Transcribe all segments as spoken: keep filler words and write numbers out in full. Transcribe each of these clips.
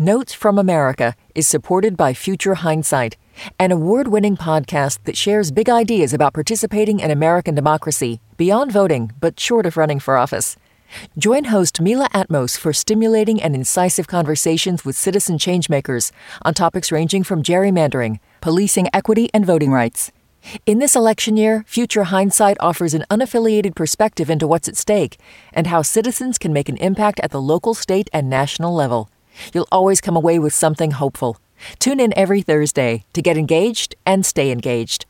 Notes from America is supported by Future Hindsight, an award-winning podcast that shares big ideas about participating in American democracy beyond voting, but short of running for office. Join host Mila Atmos for stimulating and incisive conversations with citizen changemakers on topics ranging from gerrymandering, policing equity, and voting rights. In this election year, Future Hindsight offers an unaffiliated perspective into what's at stake and how citizens can make an impact at the local, state, and national level. You'll always come away with something hopeful. Tune in every Thursday to get engaged and stay engaged.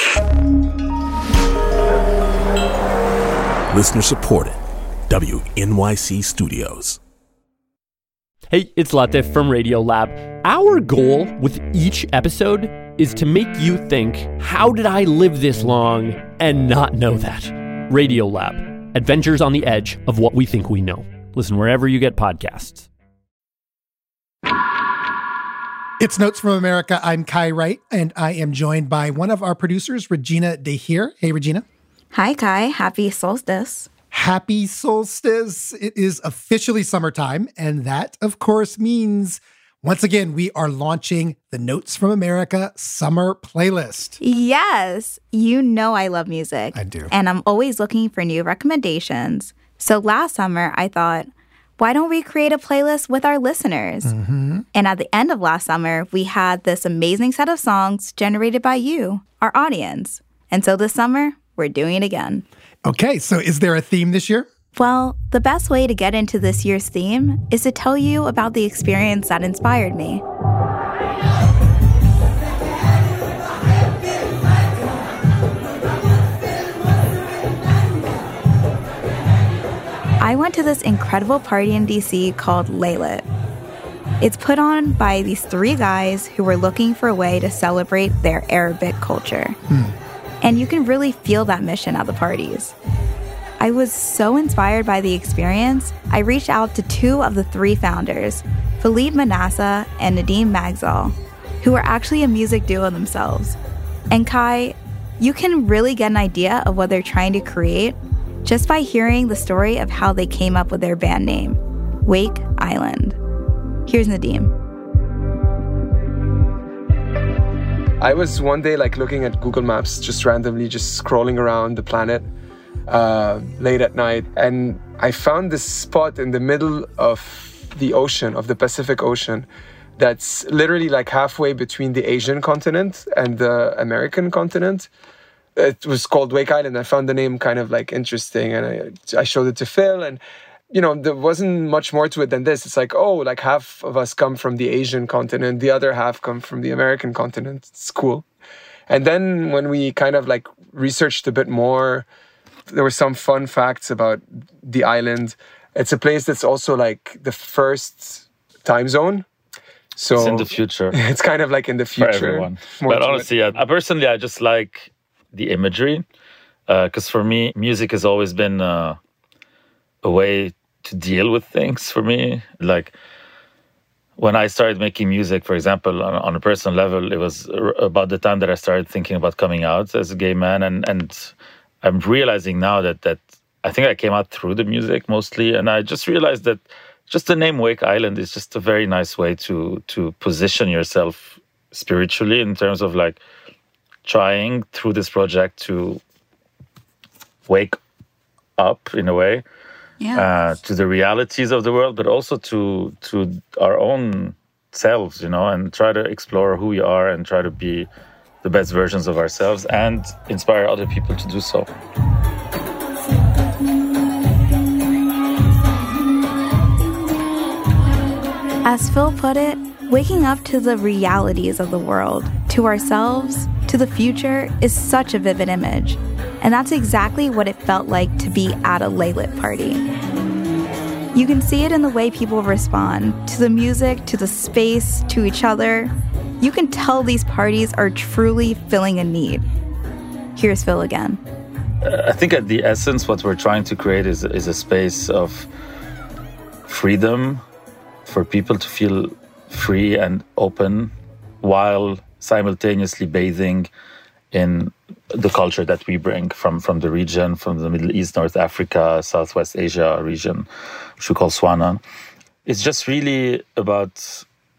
Listener supported. W N Y C Studios. Hey, it's Latif from Radiolab. Our goal with each episode is to make you think, how did I live this long and not know that? Radiolab, adventures on the edge of what we think we know. Listen wherever you get podcasts. It's Notes from America. I'm Kai Wright, and I am joined by one of our producers, Regina DeHeer. Hey, Regina. Hi, Kai. Happy solstice. Happy solstice. It is officially summertime, and that, of course, means, once again, we are launching the Notes from America Summer Playlist. Yes. You know I love music. I do. And I'm always looking for new recommendations. So last summer, I thought, why don't we create a playlist with our listeners? Mm-hmm. And at the end of last summer, we had this amazing set of songs generated by you, our audience. And so this summer, we're doing it again. Okay, so is there a theme this year? Well, the best way to get into this year's theme is to tell you about the experience that inspired me. I went to this incredible party in D C called Laylit. It's put on by these three guys who were looking for a way to celebrate their Arabic culture. Hmm. And you can really feel that mission at the parties. I was so inspired by the experience, I reached out to two of the three founders, Philippe Manassa and Nadim Magzal, who are actually a music duo themselves. And Kai, you can really get an idea of what they're trying to create just by hearing the story of how they came up with their band name, Wake Island. Here's Nadim. I was one day like looking at Google Maps, just randomly, just scrolling around the planet uh, late at night. And I found this spot in the middle of the ocean, of the Pacific Ocean, that's literally like halfway between the Asian continent and the American continent. It was called Wake Island. I found the name kind of like interesting, and I, I showed it to Phil, and you know, there wasn't much more to it than this. It's like, oh, like half of us come from the Asian continent, the other half come from the American continent. It's cool. And then when we kind of like researched a bit more, there were some fun facts about the island. It's a place that's also like the first time zone. So it's in the future. It's kind of like in the future. For everyone. But honestly, yeah, I personally, I just like the imagery. Because uh, for me, music has always been uh, a way to deal with things for me. Like when I started making music, for example, on, on a personal level, it was about the time that I started thinking about coming out as a gay man. And, and I'm realizing now that, that I think I came out through the music mostly. And I just realized that just the name Wake Island is just a very nice way to, to position yourself spiritually in terms of like trying through this project to wake up in a way. Yeah. Uh, to the realities of the world, but also to to our own selves, you know, and try to explore who we are and try to be the best versions of ourselves and inspire other people to do so. As Phil put it, waking up to the realities of the world, to ourselves, to the future is such a vivid image. And that's exactly what it felt like to be at a Laylit party. You can see it in the way people respond to the music, to the space, to each other. You can tell these parties are truly filling a need. Here's Phil again. Uh, I think at the essence, what we're trying to create is, is a space of freedom for people to feel free and open while simultaneously bathing in the culture that we bring from, from the region, from the Middle East, North Africa, Southwest Asia region, which we call Swana. It's just really about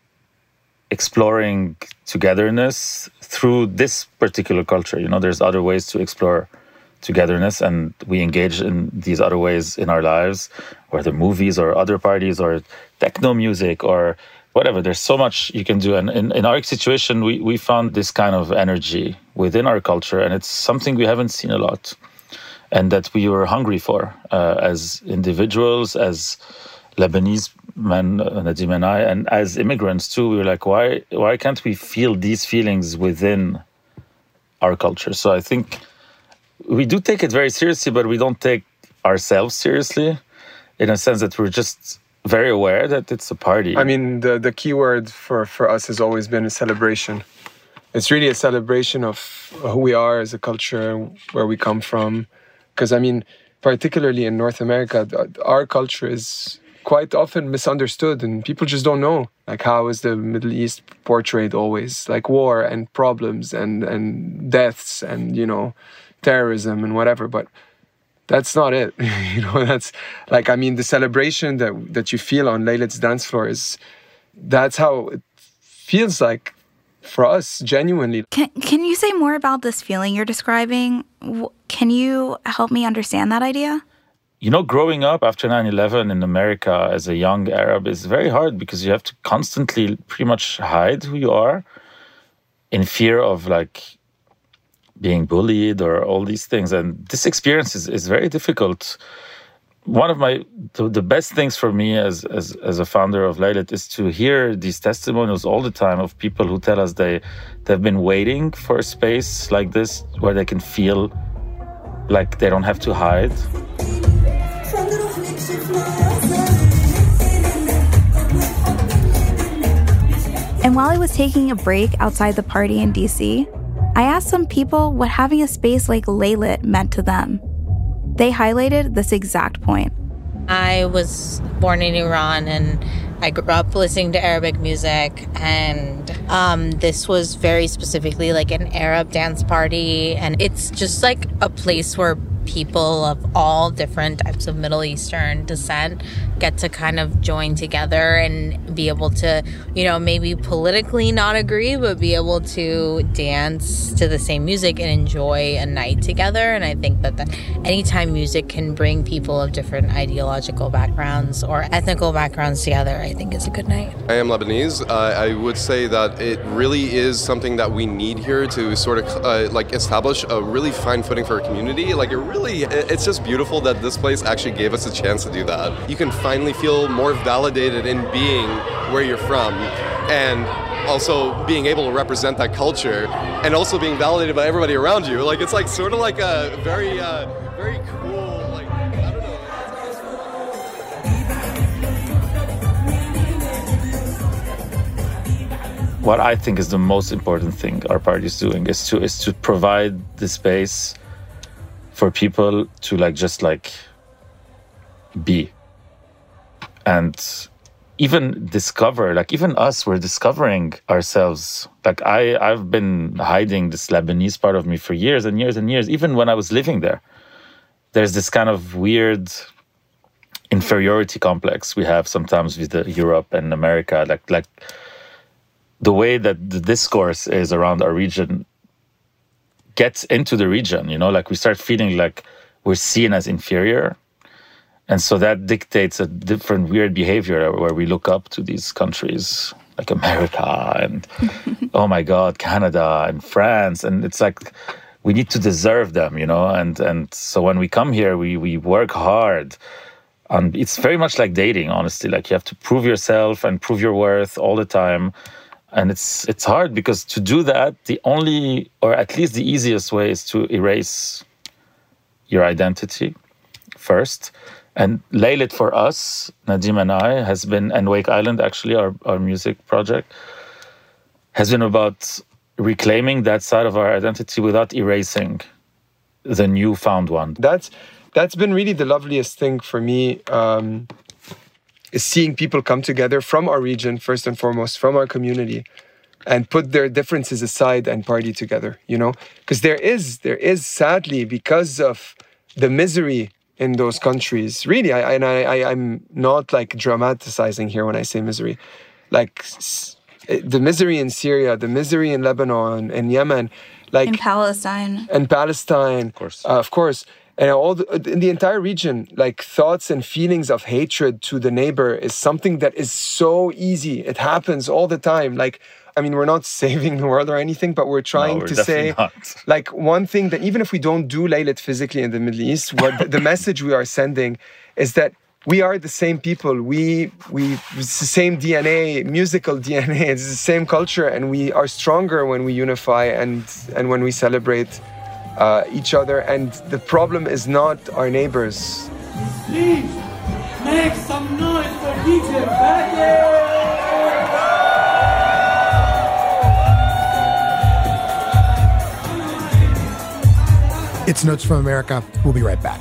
exploring togetherness through this particular culture. You know, there's other ways to explore togetherness, and we engage in these other ways in our lives, whether movies or other parties or techno music or whatever. There's so much you can do. And in, in our situation, we, we found this kind of energy within our culture, and it's something we haven't seen a lot and that we were hungry for uh, as individuals, as Lebanese men, Nadim and I, and as immigrants too. We were like, why, why can't we feel these feelings within our culture? So I think we do take it very seriously, but we don't take ourselves seriously in a sense that we're just very aware that it's a party. I mean, the, the key word for, for us has always been a celebration. It's really a celebration of who we are as a culture, where we come from. Because, I mean, particularly in North America, our culture is quite often misunderstood and people just don't know. Like, how is the Middle East portrayed always? Like war and problems and, and deaths and, you know, terrorism and whatever. But that's not it. You know, that's like, I mean, the celebration that that you feel on Laylet's dance floor is, that's how it feels like for us, genuinely. Can, can you say more about this feeling you're describing? Can you help me understand that idea? You know, growing up after nine eleven in America as a young Arab is very hard because you have to constantly pretty much hide who you are in fear of like being bullied or all these things. And this experience is, is very difficult. One of my, the, the best things for me as, as, as a founder of Laylet is to hear these testimonials all the time of people who tell us they, they've been waiting for a space like this where they can feel like they don't have to hide. And while I was taking a break outside the party in D C, I asked some people what having a space like Laylet meant to them. They highlighted this exact point. I was born in Iran and I grew up listening to Arabic music, and um, this was very specifically like an Arab dance party, and it's just like a place where people of all different types of Middle Eastern descent get to kind of join together and be able to, you know, maybe politically not agree, but be able to dance to the same music and enjoy a night together. And I think that the, anytime music can bring people of different ideological backgrounds or ethnical backgrounds together, I think is a good night. I am Lebanese. Uh, I would say that it really is something that we need here to sort of uh, like establish a really fine footing for our community. Like it really, it's just beautiful that this place actually gave us a chance to do that. You can finally feel more validated in being where you're from, and also being able to represent that culture, and also being validated by everybody around you. Like it's like sort of like a very, uh, very cool. Like I don't know. What I think is the most important thing our party is doing is to is to provide the space for people to like just like be and even discover, like even us, we're discovering ourselves. Like I, I've been hiding this Lebanese part of me for years and years and years, even when I was living there. There's this kind of weird inferiority complex we have sometimes with the Europe and America. Like, like the way that the discourse is around our region gets into the region, you know, like we start feeling like we're seen as inferior. And so that dictates a different weird behavior where we look up to these countries like America and, oh my God, Canada and France. And it's like, we need to deserve them, you know? And and so when we come here, we we work hard. And it's very much like dating, honestly. Like you have to prove yourself and prove your worth all the time. And it's it's hard because to do that, the only, or at least the easiest way is to erase your identity first. And Laylet for us, Nadim and I, has been, and Wake Island, actually, our, our music project, has been about reclaiming that side of our identity without erasing the newfound one. That's that's been really the loveliest thing for me, um, is seeing people come together from our region, first and foremost, from our community, and put their differences aside and party together, you know? Because there is, there is, sadly, because of the misery in those countries, really, I, and I, I, I'm not like dramatizing here when I say misery. Like s- the misery in Syria, the misery in Lebanon and Yemen, like in Palestine, and Palestine, of course, uh, of course, and all the, in the entire region, like thoughts and feelings of hatred to the neighbor is something that is so easy. It happens all the time. Like, I mean, we're not saving the world or anything, but we're trying no, we're to say, not. like, one thing that even if we don't do Laylit physically in the Middle East, what the, the message we are sending is that we are the same people. We, we, it's the same D N A, musical D N A. It's the same culture, and we are stronger when we unify and and when we celebrate uh, each other. And the problem is not our neighbors. Please make some noise for D J Fatty. It's Notes from America. We'll be right back.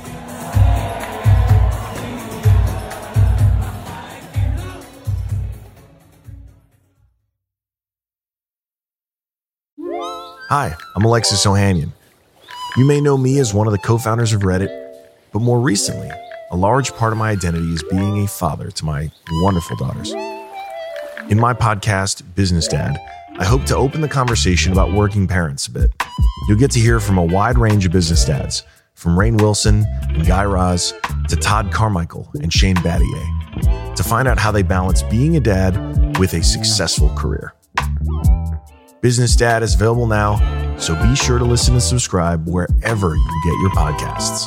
Hi, I'm Alexis Ohanian. You may know me as one of the co-founders of Reddit, but more recently, a large part of my identity is being a father to my wonderful daughters. In my podcast, Business Dad, I hope to open the conversation about working parents a bit. You'll get to hear from a wide range of business dads, from Rainn Wilson and Guy Raz to Todd Carmichael and Shane Battier, to find out how they balance being a dad with a successful career. Business Dad is available now, so be sure to listen and subscribe wherever you get your podcasts.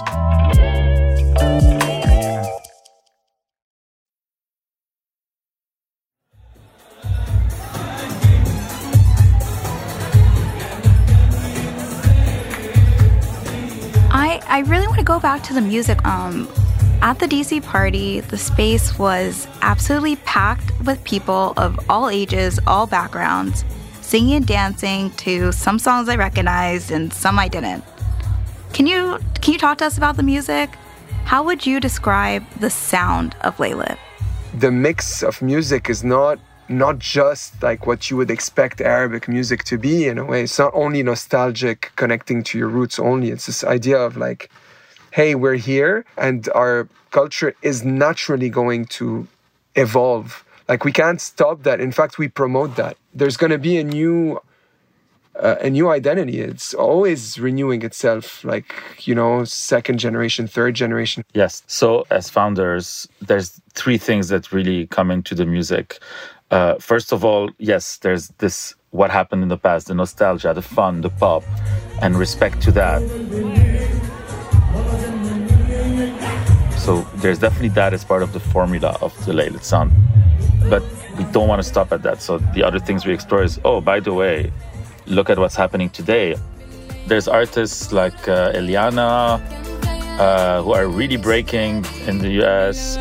I, I really want to go back to the music. Um, at the D C party, the space was absolutely packed with people of all ages, all backgrounds, singing and dancing to some songs I recognized and some I didn't. Can you can you talk to us about the music? How would you describe the sound of Laylit? The mix of music is not not just like what you would expect Arabic music to be in a way. It's not only nostalgic, connecting to your roots only. It's this idea of like, hey, we're here and our culture is naturally going to evolve. Like, we can't stop that. In fact, we promote that. There's going to be a new uh, a new identity. It's always renewing itself, like, you know, second generation, third generation. Yes. So as founders, there's three things that really come into the music. Uh, first of all, yes, there's this, what happened in the past, the nostalgia, the fun, the pop, and respect to that. So there's definitely that as part of the formula of the Laylit sound. But we don't want to stop at that. So the other things we explore is, oh, by the way, look at what's happening today. There's artists like uh, Eliana, uh, who are really breaking in the U S.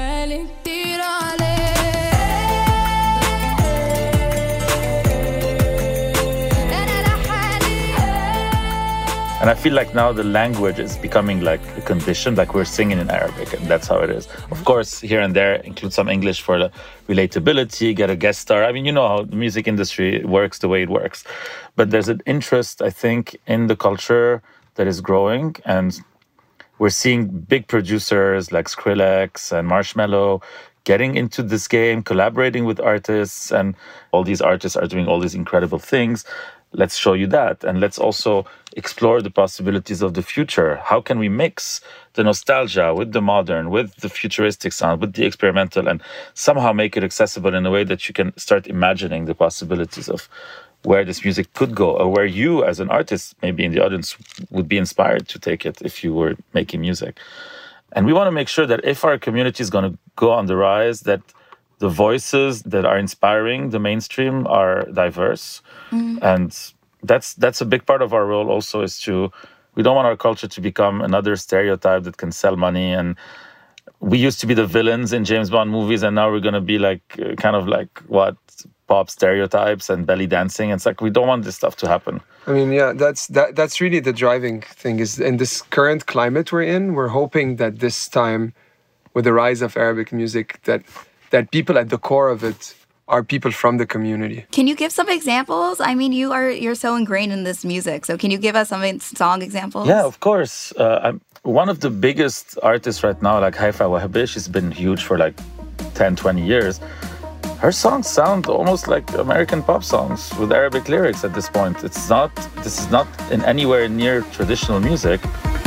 And I feel like now the language is becoming like a condition, like we're singing in Arabic, and that's how it is. Of course, here and there, include some English for the relatability, get a guest star. I mean, you know how the music industry works the way it works. But there's an interest, I think, in the culture that is growing. And we're seeing big producers like Skrillex and Marshmello getting into this game, collaborating with artists, and all these artists are doing all these incredible things. Let's show you that. And let's also explore the possibilities of the future. How can we mix the nostalgia with the modern, with the futuristic sound, with the experimental, and somehow make it accessible in a way that you can start imagining the possibilities of where this music could go, or where you as an artist, maybe in the audience, would be inspired to take it if you were making music. And we want to make sure that if our community is going to go on the rise, that the voices that are inspiring the mainstream are diverse. Mm. And that's that's a big part of our role also, is to, we don't want our culture to become another stereotype that can sell money. And we used to be the villains in James Bond movies, and now we're going to be like, uh, kind of like, what, pop stereotypes and belly dancing. It's like, we don't want this stuff to happen. I mean, yeah, that's that that's really the driving thing, is in this current climate we're in, we're hoping that this time, with the rise of Arabic music, that that people at the core of it are people from the community. Can you give some examples? I mean, you are you're so ingrained in this music, so can you give us some song examples? Yeah, of course. Uh, I'm one of the biggest artists right now, like Haifa Wahabi. She's been huge for like ten, twenty years. her songs sound almost like American pop songs with Arabic lyrics at this point. It's not, this is not in anywhere near traditional music.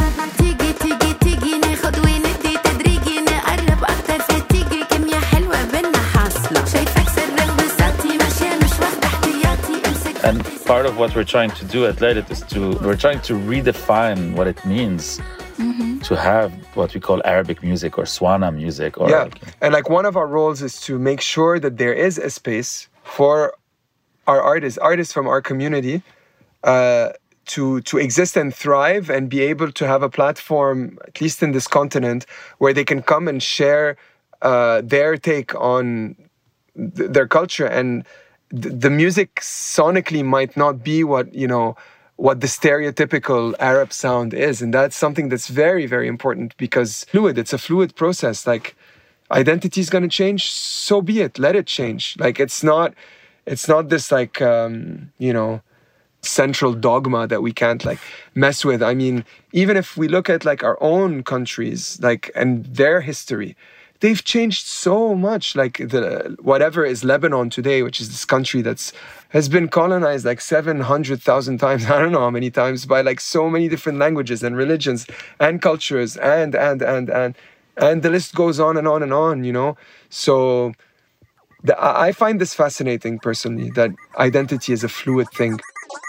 And part of what we're trying to do at Laylit is to, we're trying to redefine what it means mm-hmm. to have what we call Arabic music or Swana music. Or yeah, like, and like one of our roles is to make sure that there is a space for our artists, artists from our community, uh, to to exist and thrive and be able to have a platform, at least in this continent, where they can come and share uh, their take on th- their culture. And th- the music sonically might not be what, you know, what the stereotypical Arab sound is. And that's something that's very, very important because fluid, it's a fluid process. Like, identity is going to change, so be it. Let it change. Like, it's not, it's not this like, um, you know, central dogma that we can't like mess with. I mean, even if we look at like our own countries, like, and their history, they've changed so much. Like the whatever is Lebanon today, which is this country that's has been colonized like seven hundred thousand times, I don't know how many times, by like so many different languages and religions and cultures and, and, and, and, and the list goes on and on and on, you know? So the, I find this fascinating personally, that identity is a fluid thing.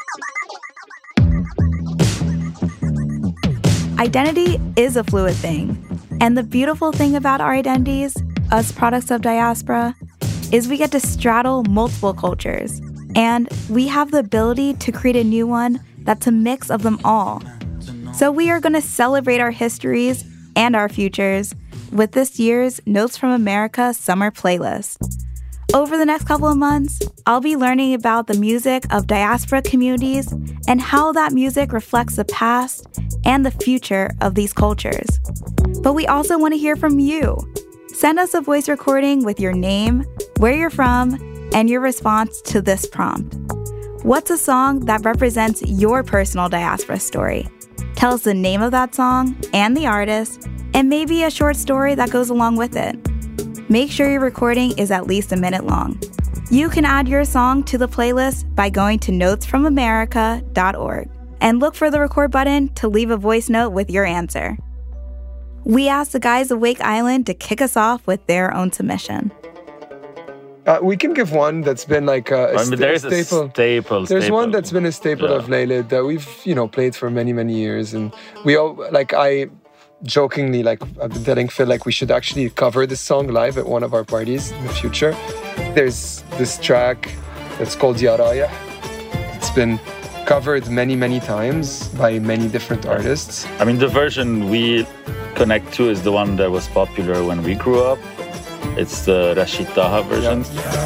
Identity is a fluid thing. And the beautiful thing about our identities, us products of diaspora, is we get to straddle multiple cultures. And we have the ability to create a new one that's a mix of them all. So we are going to celebrate our histories and our futures with this year's Notes from America Summer Playlist. Over the next couple of months, I'll be learning about the music of diaspora communities and how that music reflects the past and the future of these cultures. But we also want to hear from you. Send us a voice recording with your name, where you're from, and your response to this prompt. What's a song that represents your personal diaspora story? Tell us the name of that song and the artist, and maybe a short story that goes along with it. Make sure your recording is at least a minute long. You can add your song to the playlist by going to notes from america dot org and look for the record button to leave a voice note with your answer. We asked the guys of Wake Island to kick us off with their own submission. Uh, we can give one that's been like a, a, I mean, st- there's a staple. A staple. There's staple. one that's been a staple yeah. of Laylit that we've, you know, played for many, many years. And we all, like, I jokingly, like, I've been telling Phil, like, we should actually cover this song live at one of our parties in the future. There's this track that's called Ya Rayah. It's been covered many, many times by many different artists. I mean, the version we connect to is the one that was popular when we grew up. It's the Rashid Taha version.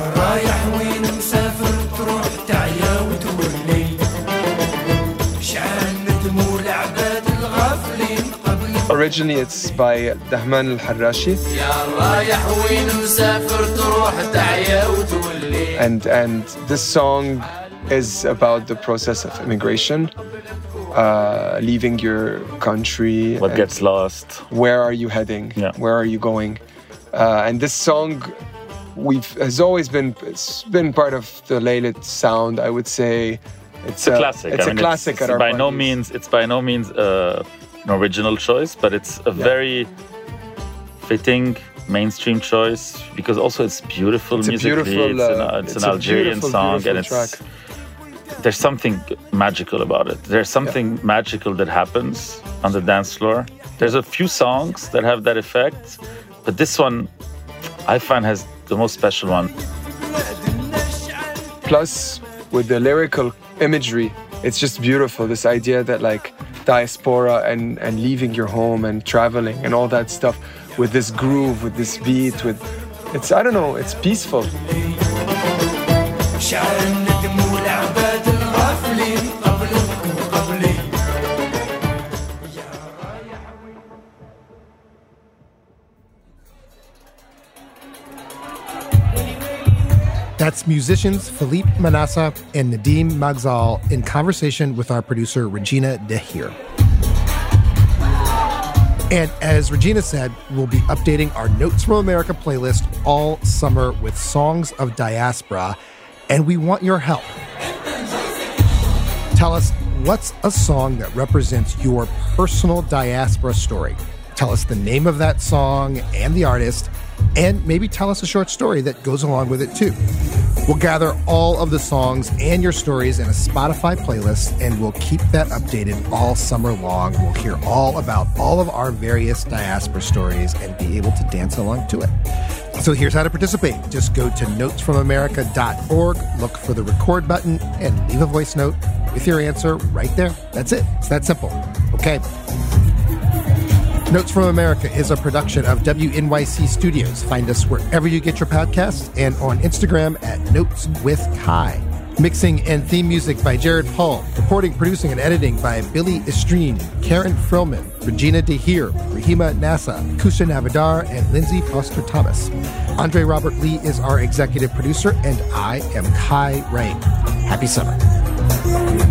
Originally, it's by Dahman al-Harrashi. And, and this song is about the process of immigration, uh, leaving your country. What gets lost? Where are you heading? Yeah. Where are you going? Uh, and this song we've has always been it's been part of the Laylit sound, I would say. It's, it's a, a classic. It's I mean, a classic it's, at it's our by no parties. means It's by no means uh, an original choice, but it's a yeah. very fitting mainstream choice because also it's beautiful it's musically. Beautiful, it's an, uh, it's it's an Algerian song, and it's track. There's something magical about it. There's something yeah. magical that happens on the dance floor. There's a few songs that have that effect, but this one I find has the most special one. Plus, with the lyrical imagery, it's just beautiful. This idea that like diaspora and, and leaving your home and traveling and all that stuff with this groove, with this beat, with it's I don't know, it's peaceful. That's musicians Philippe Manassa and Nadim Magzal in conversation with our producer, Regina Dahir. And as Regina said, we'll be updating our Notes from America playlist all summer with songs of diaspora, and we want your help. Tell us, what's a song that represents your personal diaspora story? Tell us the name of that song and the artist, and maybe tell us a short story that goes along with it too. We'll gather all of the songs and your stories in a Spotify playlist, and we'll keep that updated all summer long. We'll hear all about all of our various diaspora stories and be able to dance along to it. So here's how to participate. Just go to notes from america dot org, look for the record button, and leave a voice note with your answer right there. That's it. It's that simple. Okay. Notes from America is a production of W N Y C Studios. Find us wherever you get your podcasts and on Instagram at Notes with Kai. Mixing and theme music by Jared Paul. Reporting, producing, and editing by Billy Estreen, Karen Frillman, Regina DeHeer, Rahima Nassa, Kusha Navadar, and Lindsay Foster Thomas. Andre Robert Lee is our executive producer, and I am Kai Rain. Happy summer.